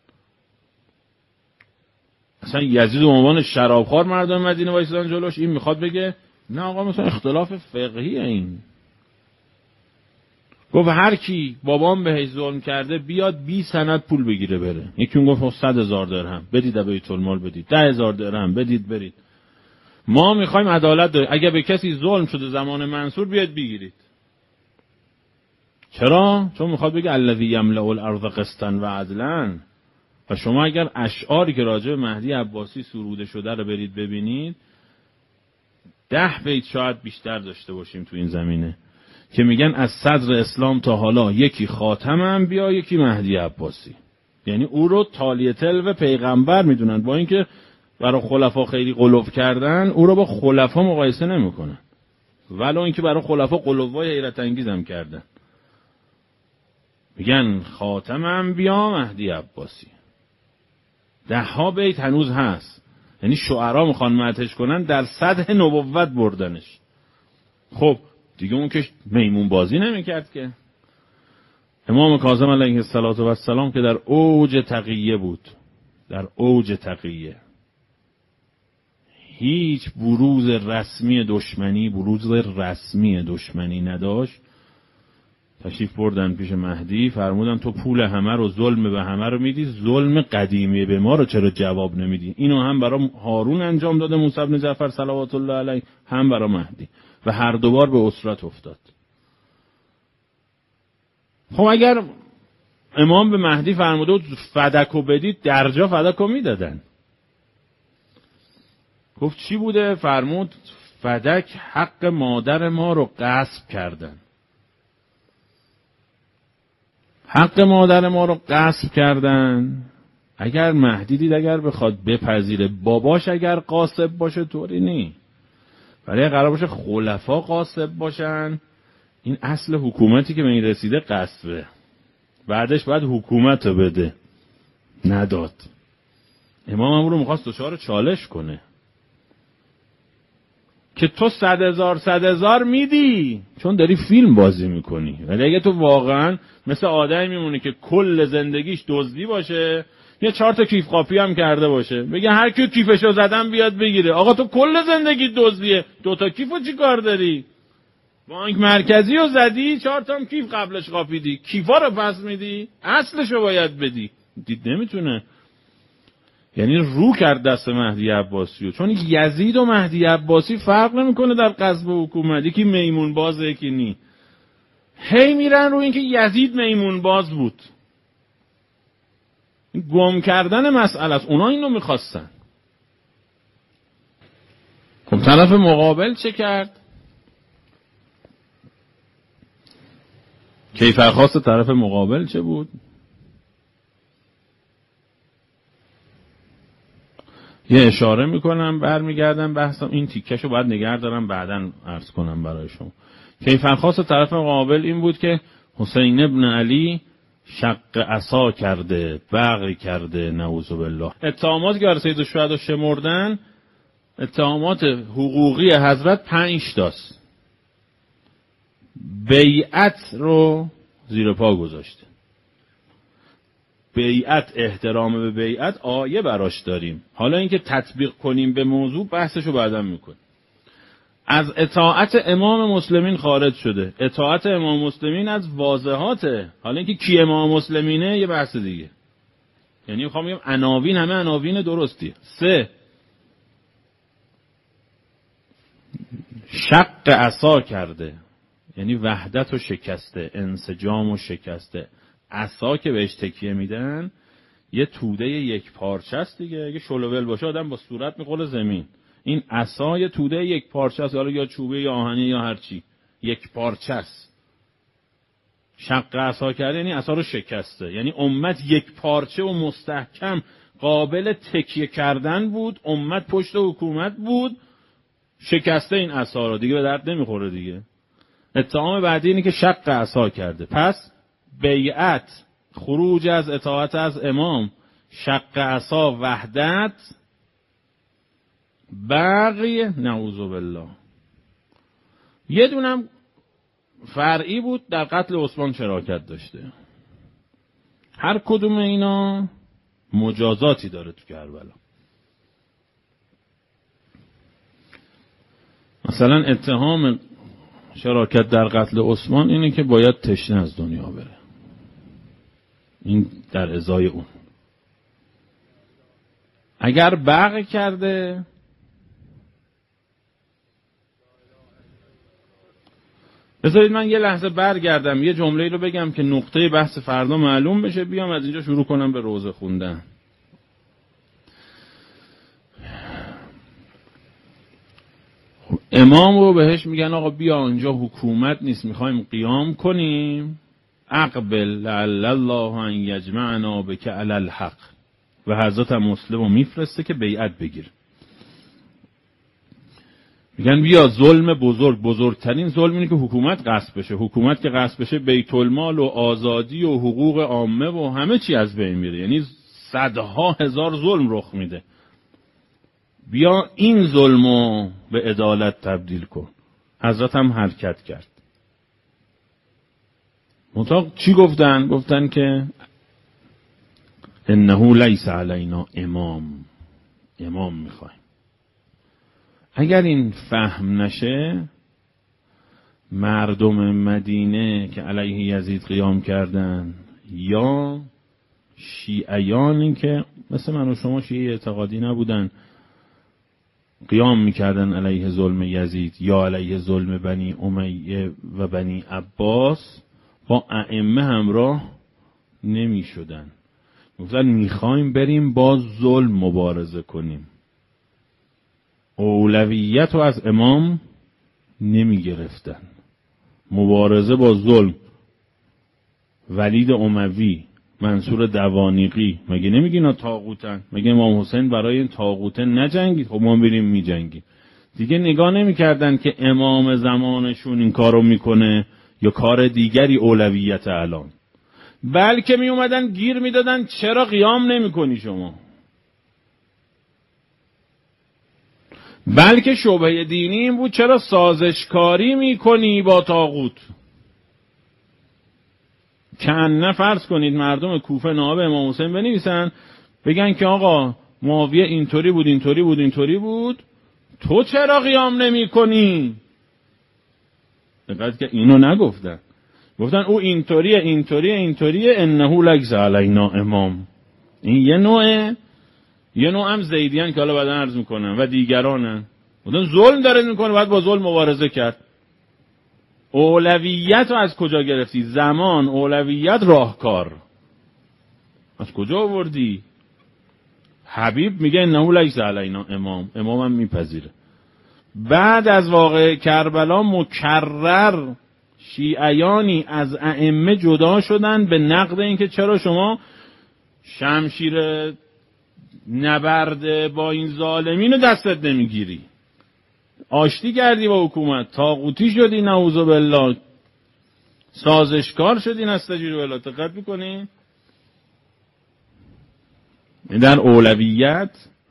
اصلا یزید به عنوان شرابخوار مردم مدینه وایسادن جلوش، این میخواد بگه نه آقا مثلا اختلاف فقهی این. گفت هر کی بابام بهش ظلم کرده بیاد 20 سند پول بگیره بره. یکی اون گفت 100,000 درهم بدید بیت المال بدید، 10,000 درهم بدید برید. ما میخوایم عدالت داریم. اگه به کسی ظلم شده زمان منصور بیاد بگیرید. چرا؟ چون میخواد بگه الذی یملأ الارض قسطا و عدلا. و شما اگر اشعاری که راجع به مهدی عباسی سروده شده رو برید ببینید 10 بیت شاید بیشتر داشته باشیم تو این زمینه که میگن از صدر اسلام تا حالا یکی خاتم انبیا یکی مهدی عباسی. یعنی او رو تالیه تلو پیغمبر میدونن، با اینکه برای خلفا خیلی غلو کردن او رو با خلفا مقایسه نمیکنن، ولو اینکه برای خلفا غلوای حیرت انگیز هم کردن. میگن خاتم انبیا مهدی عباسی. 10 بیت هنوز هست، یعنی شعرا میخوان مدحش کنن در سطح نبوت بردنش. خب دیگه اون که میمون بازی نمیکرد که. امام کاظم علیه السلام که در اوج تقیه بود، در اوج تقیه، هیچ بروز رسمی دشمنی نداشت. تشریف بردن پیش مهدی، فرمودن تو پول همه رو ظلم به همه رو میدی، ظلم قدیمی به ما رو چرا جواب نمیدی؟ اینو هم برای هارون انجام داده موسی بن جعفر صلوات الله علیه، هم برای مهدی، و هر دوبار به اسرت افتاد. خب اگر امام به مهدی فرموده بود فدکو بدید، درجا فدکو میدادن. گفت چی بوده؟ فرمود فدک حق مادر ما رو غصب کردن. حق مادر ما رو غصب کردن. اگر مهدی دید اگر بخواد بپذیره باباش اگر غاصب باشه طوری نی، ولی قرار باشه خلفا غاصب باشن، این اصل حکومتی که به این رسیده غصبه، بعدش باید حکومت رو بده. نداد. امام هم رو میخواست دچار چالش کنه که تو 100,000 میدی چون داری فیلم بازی میکنی، ولی اگه تو واقعا مثل آدمی میمونی که کل زندگیش دزدی باشه، یه 4 تا کیف قاپی هم کرده باشه، بگه هر کی کیفشو زدم بیاد بگیره. آقا تو کل زندگی دزدیه، 2 تا کیفو چی کار داری؟ بانک مرکزی رو زدی، 4 تا هم کیف قبلش قاپیدی، کیفا رو پس میدی، اصلشو باید بدی. دید نمیتونه. یعنی رو کرد دست مهدی عباسی، چون یزید و مهدی عباسی فرق نمیکنه در غصب حکومت، یکی میمون بازه یکی نی. هی میرن رو اینکه یزید میمون باز بود. گم کردن مسئله است. اونا اینو میخواستن. خب طرف مقابل چه کرد؟ کیفرخواست طرف مقابل چه بود؟ یه اشاره میکنم برمیگردم بحثم، این تیکشو باید نگه دارم بعداً عرض کنم برای شما. کیفرخواست طرف مقابل این بود که حسین ابن علی شق عصا کرده، بغی کرده، نعوذ بالله. اتهامات که برای سید الشهدا شمردن، اتهامات حقوقی حضرت 5 تاست. بیعت رو زیر پا گذاشته. بیعت، احترام به بیعت آیه براش داریم، حالا اینکه تطبیق کنیم به موضوع بحثشو بعداً میکنیم. از اطاعت امام مسلمین خارج شده. اطاعت امام مسلمین از واضحاته. حالا اینکه کی امام مسلمینه یه بحث دیگه. یعنی میخوام بگم عناوین همه عناوین درستی. 3 شق عصا کرده، یعنی وحدت و شکسته، انسجام و شکسته. عصا که بهش تکیه میدن یه توده یک پارچه است دیگه. اگه شلوول باشه آدم با صورت میخوره زمین. این عصا یه توده یک پارچه است، یا چوبه یا آهنی یا هر چی، یک پارچه است. شق عصا کرده یعنی عصا رو شکسته، یعنی امت یک پارچه و مستحکم قابل تکیه کردن بود. امت پشت حکومت بود، شکسته این عصا رو، دیگه به درد نمیخوره دیگه. اتهام بعدی اینه که شق عصا کرده. پس بیعت، خروج از اطاعت از امام، شق عصا، وحدت، بقیه نعوذ بالله. یه دونم فرعی بود، در قتل عثمان شراکت داشته. هر کدوم اینا مجازاتی داره تو کربلا. مثلا اتهام شراکت در قتل عثمان اینه که باید تشنه از دنیا بره. این در ازای اون. اگر بغی کرده بذارید من یه لحظه برگردم یه جمله رو بگم که نقطه بحث فردا معلوم بشه، بیام از اینجا شروع کنم به روزه خوندن. امام رو بهش میگن آقا بیا اینجا حکومت نیست، میخوایم قیام کنیم، اقبل لعل الله ان یجمعنا بک علی الحق. و حضرت مسلم رو میفرسته که بیعت بگیر. میگن بیا ظلم بزرگترین ظلم اینه که حکومت غصب بشه. حکومت که غصب بشه بیت المال و آزادی و حقوق عامه و همه چی از بین میره، یعنی صدها هزار ظلم رخ میده. بیا این ظلمو به عدالت تبدیل کن. حضرت هم حرکت کرد. منتها چی گفتن؟ گفتن که انه لیس علینا امام میخوایم. اگر این فهم نشه، مردم مدینه که علیه یزید قیام کردن یا شیعیانی که مثل من و شما شیعی اعتقادی نبودن قیام میکردن علیه ظلم یزید یا علیه ظلم بنی امیه و بنی عباس، با ائمه همراه نمیشدن. گفتن میخوایم بریم با ظلم مبارزه کنیم. اولویت رو از امام نمی گرفتن. مبارزه با ظلم، ولید اموی، منصور دوانیقی، مگه نمیگی اینا طاغوتن؟ مگه امام حسین برای این طاغوته نجنگید؟ خب ما بریم میجنگیم. دیگه نگاه نمیکردن که امام زمانشون این کارو میکنه یا کار دیگری اولویت الان، بلکه می اومدن گیر میدادن چرا قیام نمیکنی شما؟ بلکه شبهه دینی این بود چرا سازشکاری میکنی با طاغوت؟ کنه فرض کنید مردم کوفه نائب امام حسین بنویسن بگن که آقا معاویه اینطوری بود، تو چرا قیام نمی کنی؟ دقیقاً که اینو نگفتن، گفتن او اینطوریه انه لیس علینا امام. این یه نوع هم زیدیان که حالا بعدا عرض میکنم و دیگرانن. گفتن ظلم داره میکنه، باید با ظلم مبارزه کرد. اولویت رو از کجا گرفتی؟ زمان، اولویت، راهکار از کجا آوردی؟ حبیب میگه انه لیس علینا امام هم میپذیره. بعد از واقعه کربلا مکرر شیعیانی از ائمه جدا شدن به نقد اینکه چرا شما شمشیر نبرد با این ظالمین رو دستت نمیگیری، آشتی کردی با حکومت، طاغوتی شدی، نعوذ بالله، سازشکار شدی، نستجیب بالله. دقت میکنی؟ در اولویت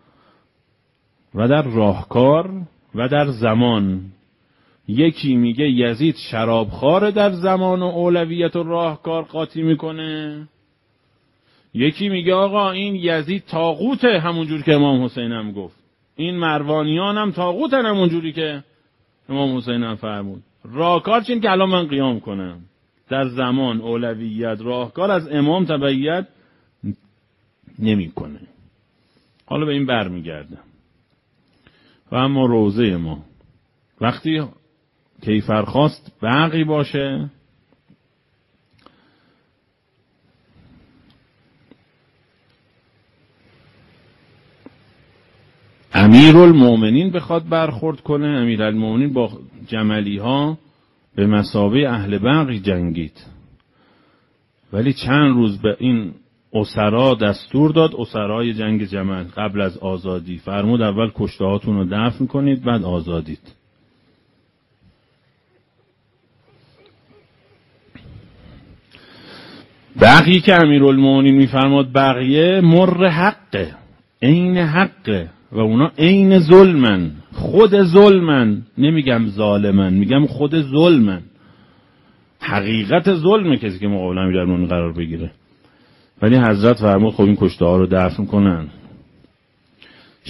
و در راهکار و در زمان. یکی میگه یزید شرابخواره در زمان و اولویت و راهکار قاطی میکنه، یکی میگه آقا این یزید طاغوته همونجور که امام حسین هم گفت، این مروانیان هم طاغوتن همونجوری که امام حسین هم فرمود. راهکار چین که الان من قیام کنم در زمان، اولویت، راهکار از امام تبعیت نمیکنه. حالا به این برمیگردم. و اما روزه ما وقتی کیفرخواست بقی باشه، امیرالمومنین بخواد برخورد کنه، امیرالمومنین با جملی ها به مثابه اهل بقی جنگید، ولی چند روز به این اسرا دستور داد، اسرای جنگ جمل قبل از آزادی، فرمود اول کشته هاتون رو دفن کنید بعد آزادید. بقیه که امیرالمومنین میفرماد بقیه مر حقه، عین حقه و اونا عین ظلمن، خود ظلمن، نمیگم ظالمن، میگم خود ظلمن، حقیقت ظلمه کسی که مقابل امیرالمومنین قرار بگیره. ولی حضرت فرمود خب این کشته ها رو دفن کنن.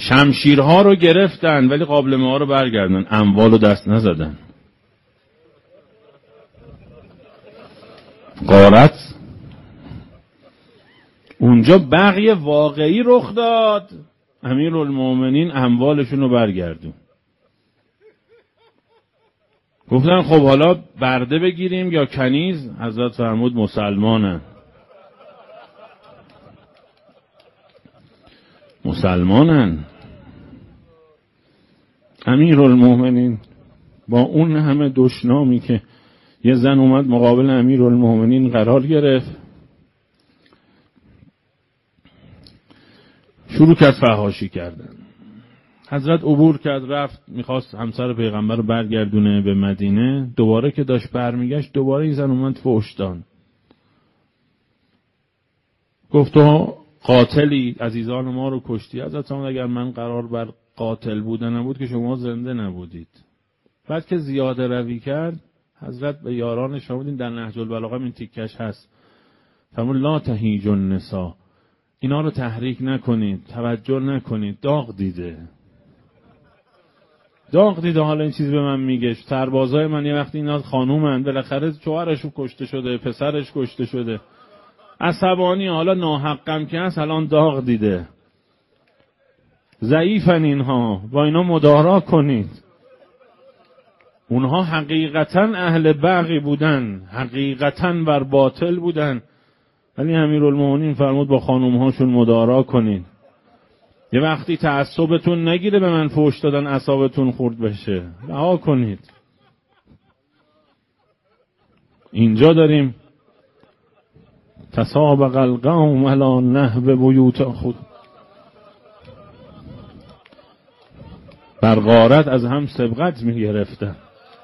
شمشیرها رو گرفتن ولی قابلمه ها رو برگردن، اموال رو دست نزدن. غارت اونجا بغی واقعی رخ داد، امیرالمومنین اموالشون رو برگردون. گفتن خب حالا برده بگیریم یا کنیز؟ حضرت فرمود مسلمانن. امیرالمومنین با اون همه دشنامی که یه زن اومد مقابل امیرالمومنین قرار گرفت، شروع کرد فحاشی کردن. حضرت عبور کرد رفت، میخواست همسر پیغمبر رو برگردونه به مدینه. دوباره که داشت برمیگشت دوباره این زن اومد فحش داد. گفت تو قاتلی، عزیزان ما رو کشتی. حضرت فرمود اگر من قرار بر قاتل بودن نبود که شما زنده نبودید. بعد که زیاده روی کرد حضرت به یارانش فرمودین در نهج البلاغه این تیکش هست، فرمود لا تهیج النساء، اینا رو تحریک نکنید، توجه نکنید، داغ دیده. حالا این چیز به من میگه سربازای من یه وقتی اینا خانومن، بالاخره شوهرش کشته شده، پسرش کشته شده، عصبانی، حالا ناحقم که هست الان داغ دیده. ضعیفن اینها، با اینا مدارا کنید. اونها حقیقتا اهل بغی بودن، حقیقتا بر باطل بودن، ولی امیرالمومنین فرمود با خانومهاشون مدارا کنید. یه وقتی تعصبتون نگیره به من فحش دادن اعصابتون خورد بشه، رها کنید. اینجا داریم تسابق القوم علی نهب بیوت خود، بر غارت از هم سبقت میگرفتن.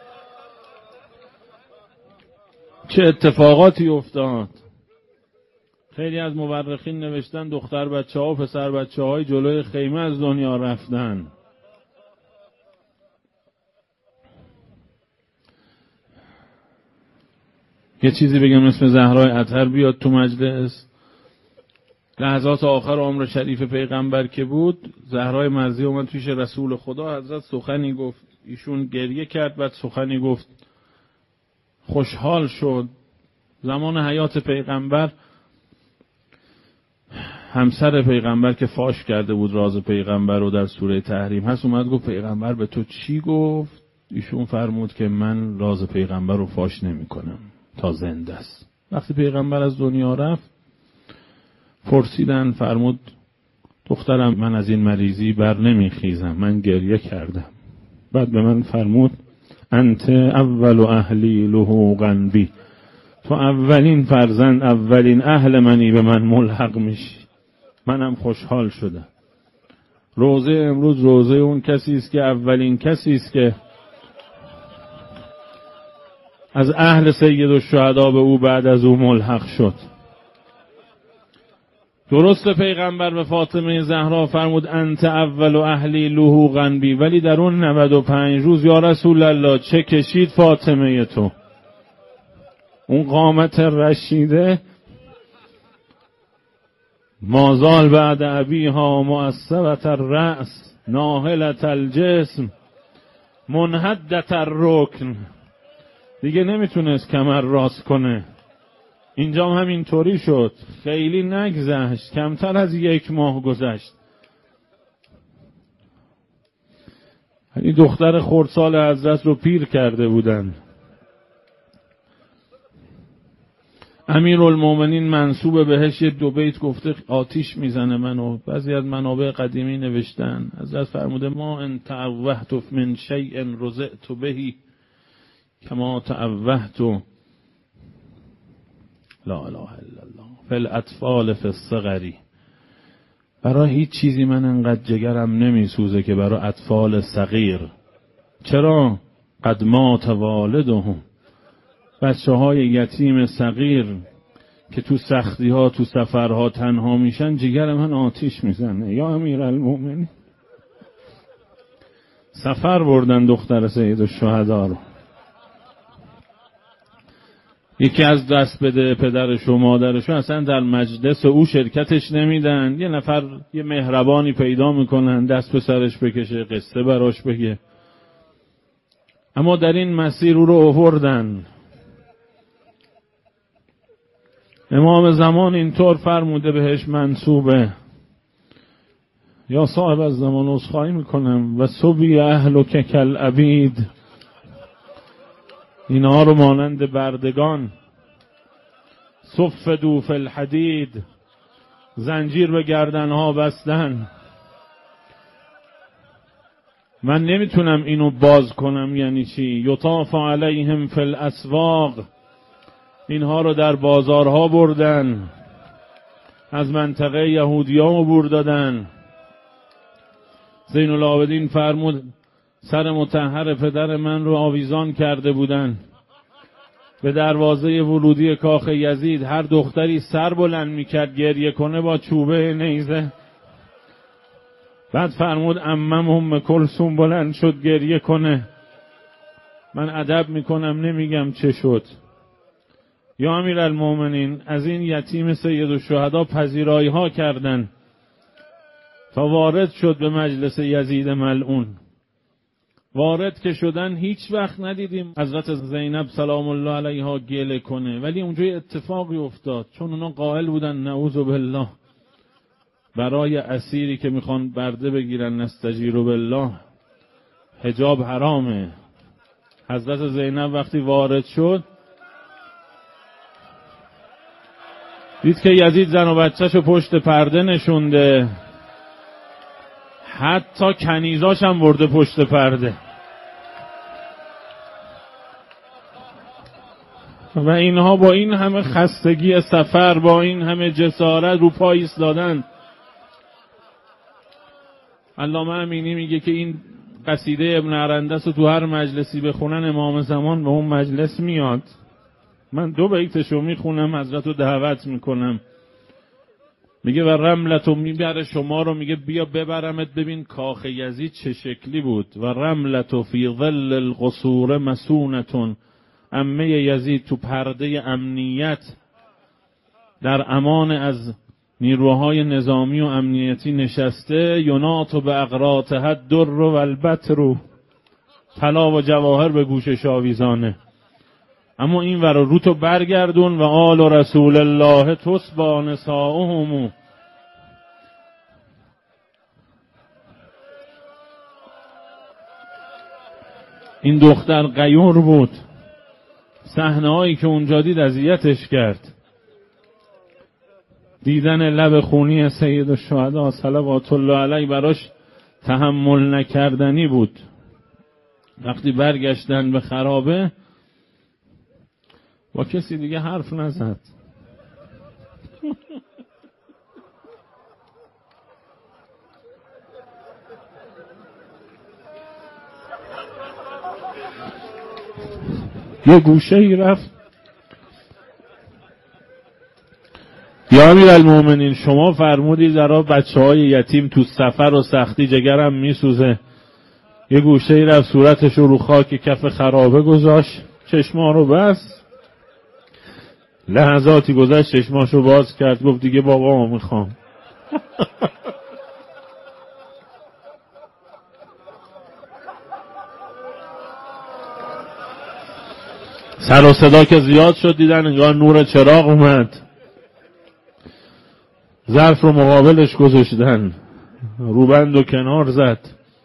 چه اتفاقاتی افتاد؟ خیلی از مورخین نوشتن دختر بچه ها و پسر بچه های جلوی خیمه از دنیا رفتن. یه چیزی بگم اسم زهرای اطهر بیاد تو مجلس. لحظات آخر عمر شریف پیغمبر که بود، زهرای مرضی اومد پیش رسول خدا، حضرت سخنی گفت، ایشون گریه کرد، بعد سخنی گفت، خوشحال شد. زمان حیات پیغمبر همسر پیغمبر که فاش کرده بود راز پیغمبر رو در سوره تحریم هست، اومد گفت پیغمبر به تو چی گفت؟ ایشون فرمود که من راز پیغمبر رو فاش نمی کنم تا زنده است. وقتی پیغمبر از دنیا رفت پرسیدن، فرمود دخترم من از این مریضی بر نمی خیزم، من گریه کردم. بعد به من فرمود انت اول اهلی لحوقا بی، تو اولین فرزند، اولین اهل منی، به من ملحق میشی. منم خوشحال شدم. روزه امروز روزه اون کسی است که اولین کسی است که از اهل سید الشهدا به او بعد از او ملحق شد. درست پیغمبر به فاطمه زهرا فرمود انت اول اهلی لحوقا بی، ولی در اون 95 روز یا رسول الله چه کشید فاطمه تو؟ اون قامت رشیده مازال بعد ابیها معصبت الرأس ناهلت الجسم منحدت الرکن، دیگه نمیتونست کمر راست کنه. اینجا هم همینطوری شد. خیلی نگذشت، کمتر از 1 ماه گذشت. این دختر خردسال حضرت رو پیر کرده بودن. امیرالمومنین منسوب بهش 2 بیت گفته آتیش میزنه منو. بعضی از منابع قدیمی نوشتن حضرت فرموده ما ان تعوهت من شیء رزقت بهی کما تعوهت لا اله الا الله فی الاطفال فی الصغر. برای هیچ چیزی من انقدر جگرم نمیسوزه که برای اطفال صغیر. چرا؟ قد مات والدهم، بچه های یتیم صغیر که تو سختی ها تو سفرها تنها میشن، جگر من آتیش میزنه. یا امیرالمومنین سفر بردن دختر سید الشهدا رو، یکی از دست بده پدرش و مادرش اصلا در مجلس او شرکتش نمیدن. یه نفر یه مهربانی پیدا میکنن دست به سرش بکشه، قصه براش بگه. اما در این مسیر او رو آوردن. امام زمان اینطور فرموده بهش منسوبه: یا صاحب از زمان عذرخواهی میکنم و صبی اهلک کالعبید، اینها رو مانند بردگان صفدوا فی الحدید، زنجیر به گردنها بستن. من نمیتونم اینو باز کنم. یعنی چی؟ یطاف علیهم فی الاسواق، اینها رو در بازارها بردن، از منطقه یهودیان عبور دادن. زین العابدین فرمود سر مطهر پدر من رو آویزان کرده بودن به دروازه ورودی کاخ یزید. هر دختری سر بلند میکرد گریه کنه با چوبه نیزه. بعد فرمود عمم ام کلثوم بلند شد گریه کنه. من ادب میکنم نمیگم چه شد. یا امیرالمومنین، از این یتیم سید الشهدا پذیرایی ها کردن تا وارد شد به مجلس یزید ملعون. وارد که شدن هیچ وقت ندیدیم حضرت زینب سلام الله علیها گله کنه، ولی اونجا اتفاقی افتاد. چون اونا قائل بودن نعوذ بالله برای اسیری که میخوان برده بگیرن نستجیر بالله حجاب حرامه. حضرت زینب وقتی وارد شد دید که یزید زن و بچه‌شو پشت پرده نشونده، حتی کنیزاش هم برده پشت پرده و اینها با این همه خستگی سفر، با این همه جسارت رو پای ایستادن. علامه امینی میگه که این قصیده ابن ارندس رو تو هر مجلسی بخونن امام زمان به اون مجلس میاد. من 2 بیتشو میخونم، حضرت رو دعوت میکنم. میگه و رملتو میبره شما رو، میگه بیا ببرمت ببین کاخ یزید چه شکلی بود. و رملتو فی ظل القصور مسونتون، عمه یزید تو پرده امنیت در امان از نیروهای نظامی و امنیتی نشسته. یناتو به اقراطه الدر و البتر، طلا و جواهر به گوشش آویزانه. اما این ور رو تو برگردون و آل و رسول الله تسبا نساؤهم. این دختر غیور بود. صحنه هایی که اونجا دید اذیتش کرد. دیدن لب خونی سید الشهدا صلوات الله علیه براش تحمل نکردنی بود. وقتی برگشتن به خرابه با کسی دیگه حرف نزد. یه گوشه ای رفت. یا امیرالمومنین، شما فرمودید در بچه‌های یتیم تو سفر و سختی جگرم میسوزه. یه گوشه ای رفت صورتش رو خاک کف خرابه گذاشت، چشما رو بست. لحظاتی گذشت چشماشو باز کرد، گفت دیگه بابامو میخوام. سر و صدا که زیاد شد دیدن انگار نور چراغ اومد. ظرف رو مقابلش گذاشتن، روبند و کنار زد.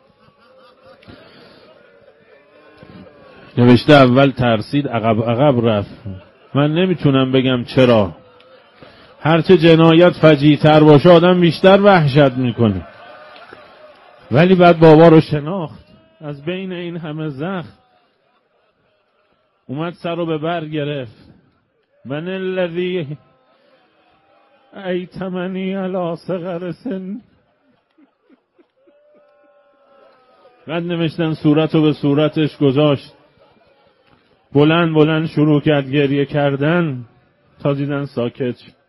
نوشته اول ترسید، عقب رفت. من نمیتونم بگم چرا. هرچه جنایت فجیع‌تر باشه آدم بیشتر وحشت میکنه. ولی بعد بابا رو شناخت. از بین این همه زخم اومد سر رو به بر گرفت. من الذی ایتمنی علی صغر سن. بعد نوشتن صورت رو به صورتش گذاشت. بلند شروع کرد گریه کردن تا دیدن ساکت.